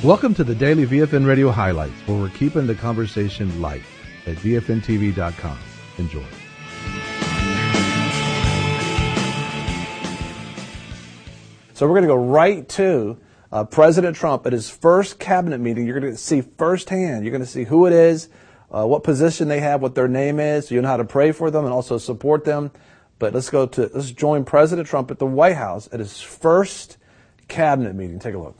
Welcome to the Daily VFN Radio Highlights, where we're keeping the conversation light at VFNTV.com. Enjoy. So we're going to go right to President Trump at his first cabinet meeting. You're going to see firsthand. You're going to see who it is, what position they have, what their name is, so you know how to pray for them and also support them. But let's join President Trump at the White House at his first cabinet meeting. Take a look.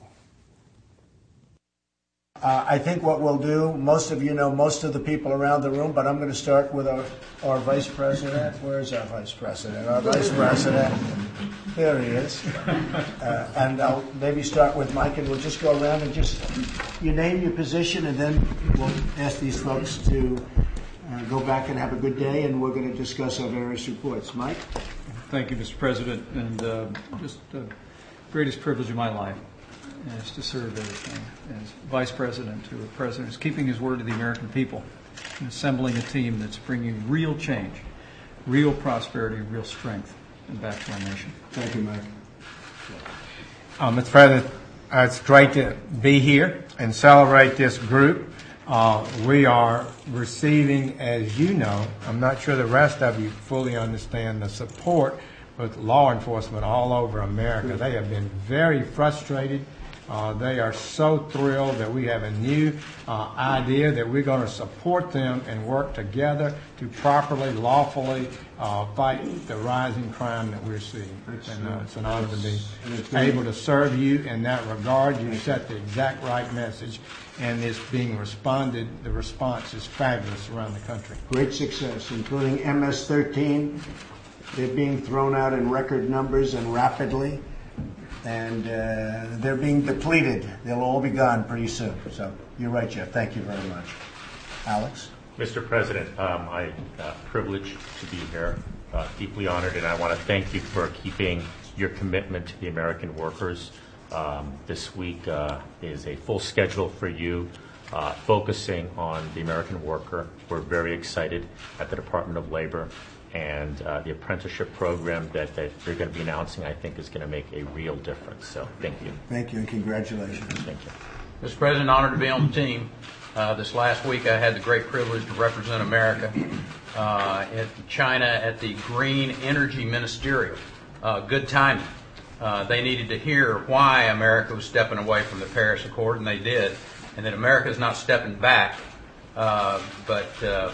I think what we'll do, most of you know most of the people around the room, but I'm going to start with our Vice President. Where's our Vice President? Our Vice President. There he is. And I'll maybe start with Mike, and we'll just go around and you name your position, and then we'll ask these folks to go back and have a good day, and we're going to discuss our various reports. Mike? Thank you, Mr. President, and just the greatest privilege of my life is to serve as Vice President to a President who's keeping his word to the American people and assembling a team that's bringing real change, real prosperity, real strength back to our nation. Thank you, Mike. Mr. President, it's great to be here and celebrate this group. We are receiving, as you know, I'm not sure the rest of you fully understand the support with law enforcement all over America. They have been very frustrated. They are so thrilled that we have a new idea that we're going to support them and work together to properly, lawfully fight the rising crime that we're seeing. And it's an honor to be able to serve you in that regard. You set the exact right message, and it's being responded. The response is fabulous around the country. Great success, including MS-13. They're being thrown out in record numbers and rapidly. And they're being depleted. They'll all be gone pretty soon. So you're right, Jeff. Thank you very much. Alex? Mr. President, I'm privileged to be here, deeply honored, and I want to thank you for keeping your commitment to the American workers. This week is a full schedule for you, focusing on the American worker. We're very excited at the Department of Labor. And the apprenticeship program that you're going to be announcing, I think, is going to make a real difference. So thank you. Thank you, and congratulations. Thank you. Mr. President, honored to be on the team. This last week I had the great privilege to represent America in China at the Green Energy Ministerial. Good timing. They needed to hear why America was stepping away from the Paris Accord, and they did, and that America is not stepping back, but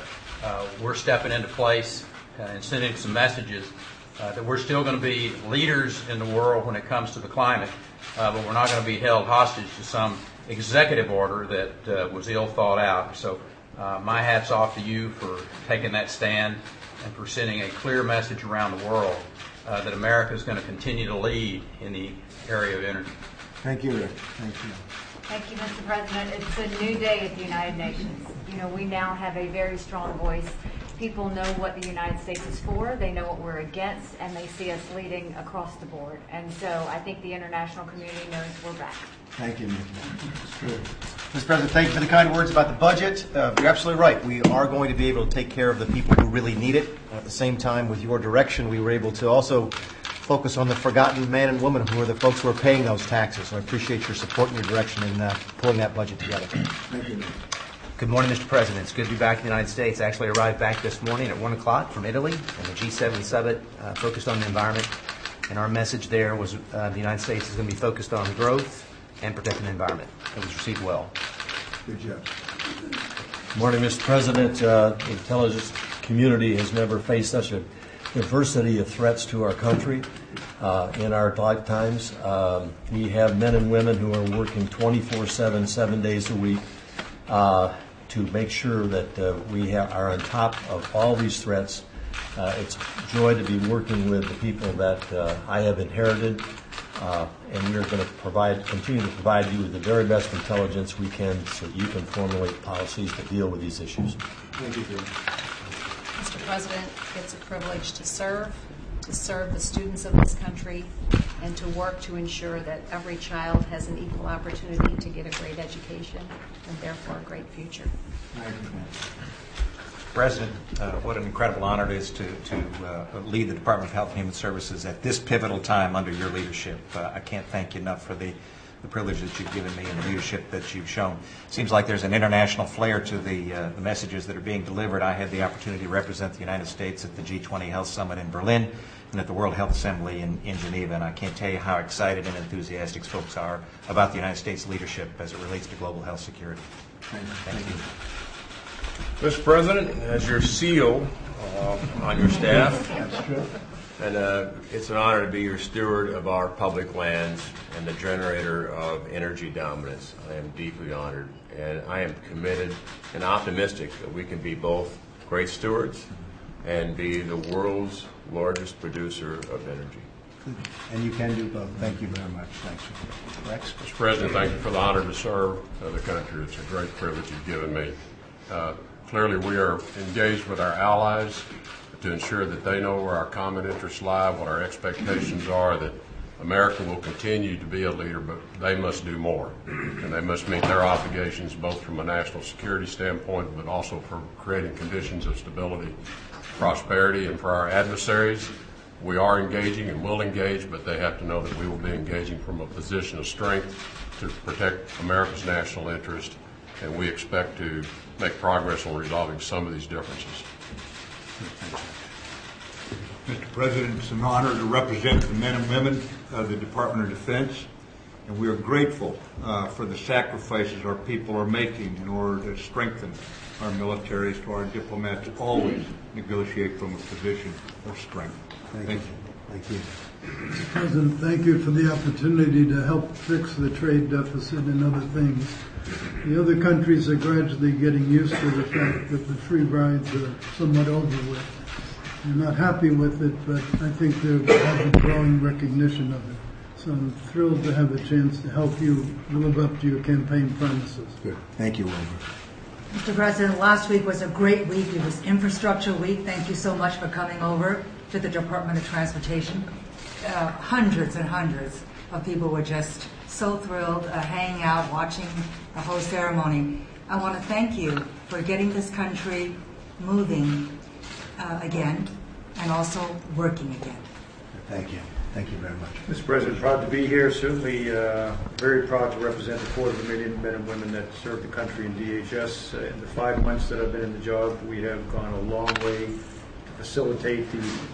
we're stepping into place and sending some messages that we're still going to be leaders in the world when it comes to the climate, but we're not going to be held hostage to some executive order that was ill thought out. So my hat's off to you for taking that stand and for sending a clear message around the world that America is going to continue to lead in the area of energy. Thank you, Rick. Thank you. Thank you, Mr. President. It's a new day at the United Nations. You know, we now have a very strong voice. People know what the United States is for, they know what we're against, and they see us leading across the board. And so I think the international community knows we're back. Thank you, Nikki. It's true. Mr. President, thank you for the kind words about the budget. You're absolutely right. We are going to be able to take care of the people who really need it. At the same time, with your direction, we were able to also focus on the forgotten man and woman who are the folks who are paying those taxes. So I appreciate your support and your direction in pulling that budget together. Thank you, Nick. Good morning, Mr. President. It's good to be back in the United States. I actually arrived back this morning at 1 o'clock from Italy, and the G7 summit focused on the environment. And our message there was the United States is going to be focused on growth and protecting the environment. It was received well. Good job. Good morning, Mr. President. The intelligence community has never faced such a diversity of threats to our country in our lifetimes. We have men and women who are working 24/7, 7 days a week, to make sure that we are on top of all these threats. It's a joy to be working with the people that I have inherited, and we are going to continue to provide you with the very best intelligence we can so that you can formulate policies to deal with these issues. Thank you, Jim. Mr. President, it's a privilege to serve the students of this country, and to work to ensure that every child has an equal opportunity to get a great education and therefore a great future. President, what an incredible honor it is to lead the Department of Health and Human Services at this pivotal time under your leadership. I can't thank you enough for the the privilege that you've given me and the leadership that you've shown. Seems like there's an international flair to the messages that are being delivered. I had the opportunity to represent the United States at the G20 Health Summit in Berlin and at the World Health Assembly in Geneva, and I can't tell you how excited and enthusiastic folks are about the United States leadership as it relates to global health security. Thank you. Mr. President, as your seal on your staff, and it's an honor to be your steward of our public lands and the generator of energy dominance. I am deeply honored, and I am committed and optimistic that we can be both great stewards and be the world's largest producer of energy. And you can do both. Thank you very much. Thank you. Rex? Mr. President, thank you for the honor to serve the country. It's a great privilege you've given me. Clearly, we are engaged with our allies to ensure that they know where our common interests lie, what our expectations are, that America will continue to be a leader, but they must do more. And they must meet their obligations both from a national security standpoint, but also for creating conditions of stability, prosperity, and for our adversaries. We are engaging and will engage, but they have to know that we will be engaging from a position of strength to protect America's national interest, and we expect to make progress on resolving some of these differences. Mr. President, it's an honor to represent the men and women of the Department of Defense, and we are grateful for the sacrifices our people are making in order to strengthen our militaries, so our diplomats always negotiate from a position of strength. Thank you. Thank you. Mr. President, thank you for the opportunity to help fix the trade deficit and other things. The other countries are gradually getting used to the fact that the free rides are somewhat over with. They're not happy with it, but I think they have a growing recognition of it. So I'm thrilled to have a chance to help you live up to your campaign promises. Good. Thank you, Wilbur. Mr. President, last week was a great week. It was Infrastructure Week. Thank you so much for coming over to the Department of Transportation. Hundreds and hundreds of people were just so thrilled, hanging out, watching the whole ceremony. I want to thank you for getting this country moving again and also working again. Thank you. Thank you very much. Mr. President, proud to be here. Certainly very proud to represent the 250,000 men and women that serve the country in DHS. In the 5 months that I've been in the job, we have gone a long way to facilitate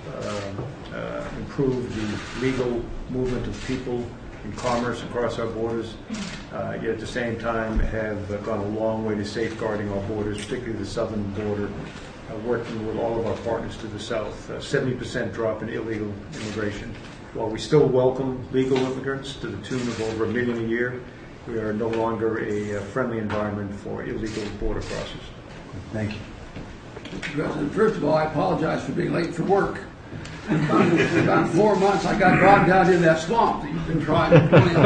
improve the legal movement of people in commerce across our borders, yet at the same time have gone a long way to safeguarding our borders, particularly the southern border, working with all of our partners to the south. 70% drop in illegal immigration. While we still welcome legal immigrants to the tune of over 1 million a year, we are no longer a friendly environment for illegal border crossers. Thank you. Mr. President, first of all, I apologize for being late for work. For about 4 months, I got bogged down in that swamp that you've been trying to clean.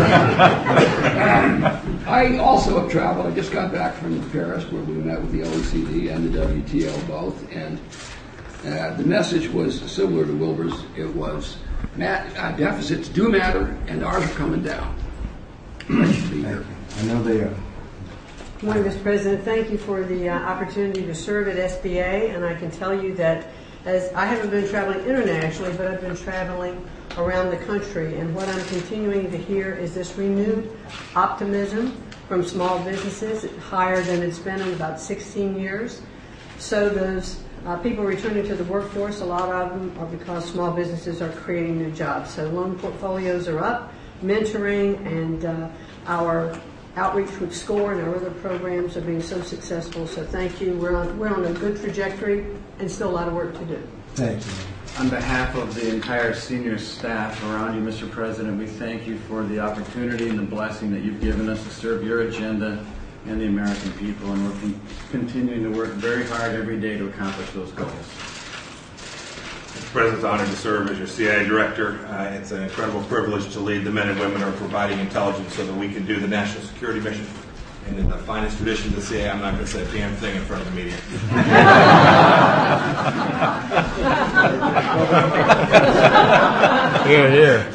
I also have traveled. I just got back from Paris, where we met with the OECD and the WTO both, and the message was similar to Wilbur's. It was, deficits do matter, and ours are coming down. I know they are. Good morning, Mr. President. Thank you for the opportunity to serve at SBA, and I can tell you that as I haven't been traveling internationally, but I've been traveling around the country, and what I'm continuing to hear is this renewed optimism from small businesses, higher than it's been in about 16 years. So those people returning to the workforce, a lot of them are because small businesses are creating new jobs. So loan portfolios are up, mentoring and our outreach with SCORE and our other programs are being so successful. So thank you. We're on a good trajectory and still a lot of work to do. Thank you. On behalf of the entire senior staff around you, Mr. President, we thank you for the opportunity and the blessing that you've given us to serve your agenda and the American people, and we're continuing to work very hard every day to accomplish those goals. Mr. President, it's an honor to serve as your CIA director. It's an incredible privilege to lead the men and women who are providing intelligence so that we can do the national security mission. And in the finest traditions of CIA, I'm not going to say a damn thing in front of the media. Here, here.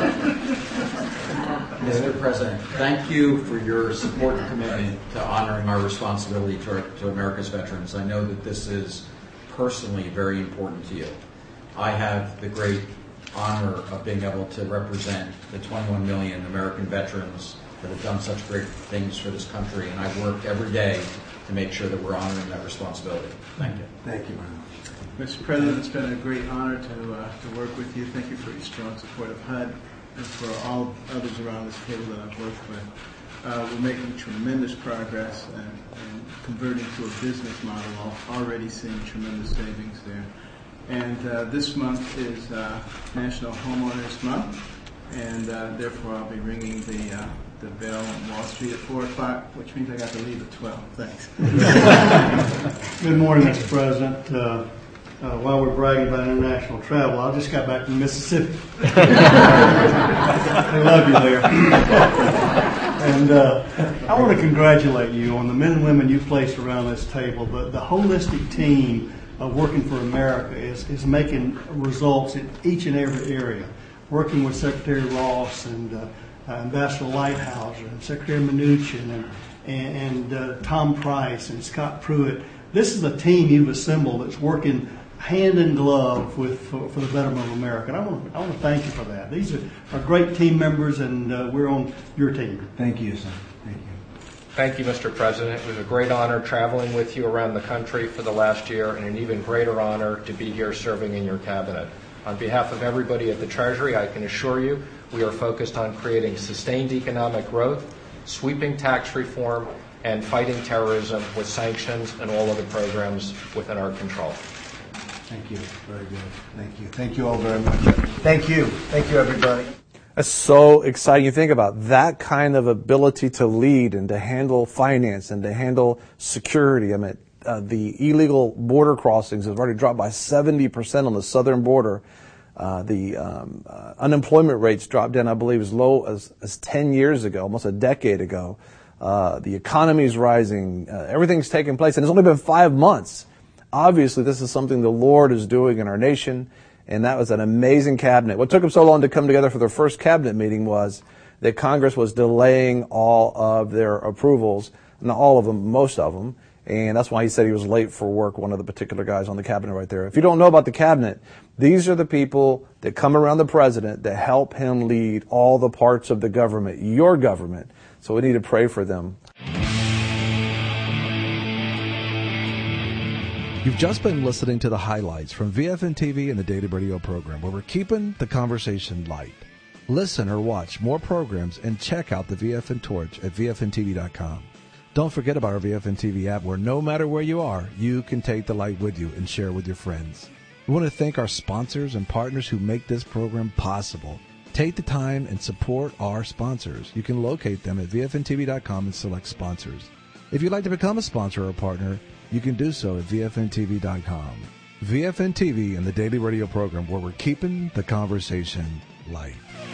Mr. President, thank you for your support and commitment to honoring our responsibility to America's veterans. I know that this is personally very important to you. I have the great honor of being able to represent the 21 million American veterans that have done such great things for this country, and I work every day to make sure that we're honoring that responsibility. Thank you. Thank you. Mr. President, it's been a great honor to work with you. Thank you for your strong support of HUD and for all others around this table that I've worked with. We're making tremendous progress and converting to a business model, already seeing tremendous savings there. And this month is National Homeowners Month, and therefore I'll be ringing the bell on Wall Street at 4 o'clock, which means I got to leave at 12. Thanks. Good morning, Mr. President. While we're bragging about international travel, I just got back from Mississippi. I love you there. And I want to congratulate you on the men and women you placed around this table. The holistic team of Working for America is making results in each and every area. Working with Secretary Ross and Ambassador Lighthouser and Secretary Mnuchin and Tom Price and Scott Pruitt. This is a team you've assembled that's working hand in glove for the betterment of America. And I want to thank you for that. These are great team members, and we're on your team. Thank you, son. Thank you. Thank you, Mr. President. It was a great honor traveling with you around the country for the last year, and an even greater honor to be here serving in your cabinet. On behalf of everybody at the Treasury, I can assure you we are focused on creating sustained economic growth, sweeping tax reform, and fighting terrorism with sanctions and all other programs within our control. Thank you. Very good. Thank you. Thank you all very much. Thank you. Thank you, everybody. That's so exciting. You think about that kind of ability to lead and to handle finance and to handle security. I mean, the illegal border crossings have already dropped by 70% on the southern border. The unemployment rates dropped down, I believe, as low as 10 years ago, almost a decade ago. The economy is rising. Everything's taking place, and it's only been 5 months. Obviously, this is something the Lord is doing in our nation, and that was an amazing cabinet. What took them so long to come together for their first cabinet meeting was that Congress was delaying all of their approvals, not all of them, most of them, and that's why he said he was late for work, one of the particular guys on the cabinet right there. If you don't know about the cabinet, these are the people that come around the president that help him lead all the parts of the government, your government, so we need to pray for them. You've just been listening to the highlights from VFN TV and the Daily Radio program, where we're keeping the conversation light. Listen or watch more programs and check out the VFN Torch at VFNTV.com. Don't forget about our VFN TV app, where no matter where you are, you can take the light with you and share with your friends. We want to thank our sponsors and partners who make this program possible. Take the time and support our sponsors. You can locate them at VFNTV.com and select sponsors. If you'd like to become a sponsor or a partner, you can do so at VFNTV.com. VFN TV and the Daily Radio program, where we're keeping the conversation light.